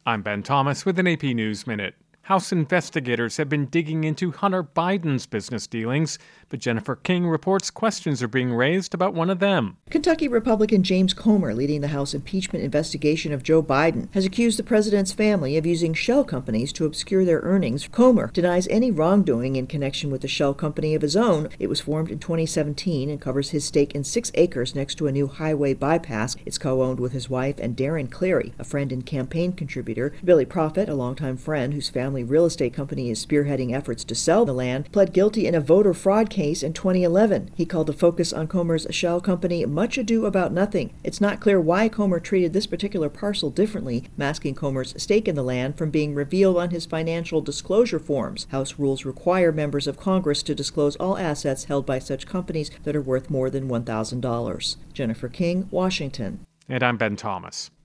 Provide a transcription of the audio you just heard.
I'm Ben Thomas with an AP News Minute. House investigators have been digging into Hunter Biden's business dealings, but Jennifer King reports questions are being raised about one of them. Kentucky Republican James Comer, leading the House impeachment investigation of Joe Biden, has accused the president's family of using shell companies to obscure their earnings. Comer denies any wrongdoing in connection with the shell company of his own. It was formed in 2017 and covers his stake in 6 acres next to a new highway bypass. It's co-owned with his wife and Darren Cleary, a friend and campaign contributor. Billy Prophet, a longtime friend whose family real estate company is spearheading efforts to sell the land, pled guilty in a voter fraud case in 2011. He called the focus on Comer's shell company much ado about nothing. It's not clear why Comer treated this particular parcel differently, masking Comer's stake in the land from being revealed on his financial disclosure forms. House rules require members of Congress to disclose all assets held by such companies that are worth more than $1,000. Jennifer King, Washington. And I'm Ben Thomas.